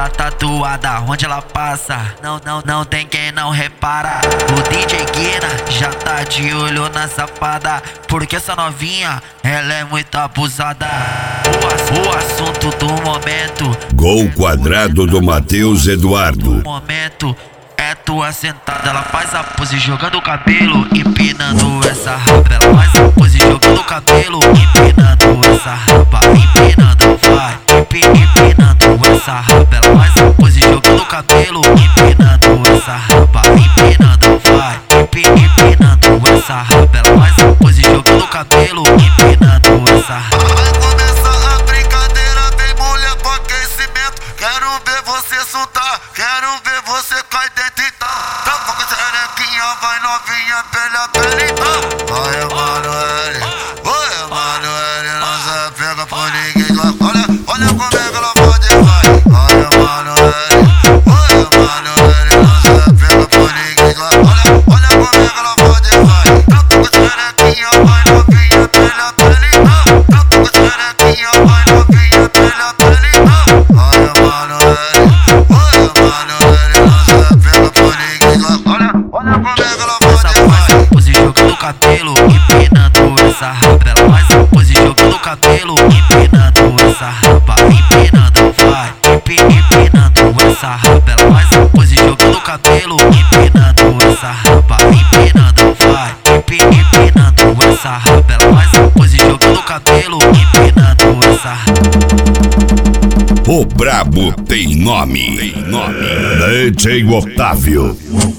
ela tatuada, onde ela passa, não tem quem não repara. O DJ Guina já tá de olho na safada, porque essa novinha, ela é muito abusada. O assunto do momento, Gol quadrado do Matheus Eduardo. momento é tua sentada, ela faz a pose jogando o cabelo, empinando essa raba. Ela faz a pose jogando o cabelo, empinando essa raba, empinando, vai, empinando essa raba. Ela faz a pose jogando o cabelo, empinando essa raba, empinando, vai, empinando essa raba. Ela faz a pose jogando o cabelo, empinando essa raba. Vai começar a brincadeira, vem mulher pro aquecimento. Quero ver você soltar, quero ver você cair dentro então. Tampa com xerequinha, vai novinha pela pele então. Vai Emanuele, não se pega por ninguém. Olha como é que ela pode vai. Vai Emanuele, não se pega por ninguém. Olha como é que ela pode vai. Tampa com xerequinha, vai novinha pela pele então. Tampa com xerequinha, vai novinha pela pele então. Vai Emanuele, não se pega por ninguém. Olha como é que ela pode vai. Pose jogando o cabelo, empinando essa raba. Ela faz a pose jogando o cabelo, empinando essa raba, empinando, vai, empinando essa raba. Ela faz a pose jogando o cabelo, empinando essa raba, empinando, vai, empinando essa raba. Ela faz a pose jogando o cabelo, empinando essa raba. O brabo tem nome. DJ Otávio.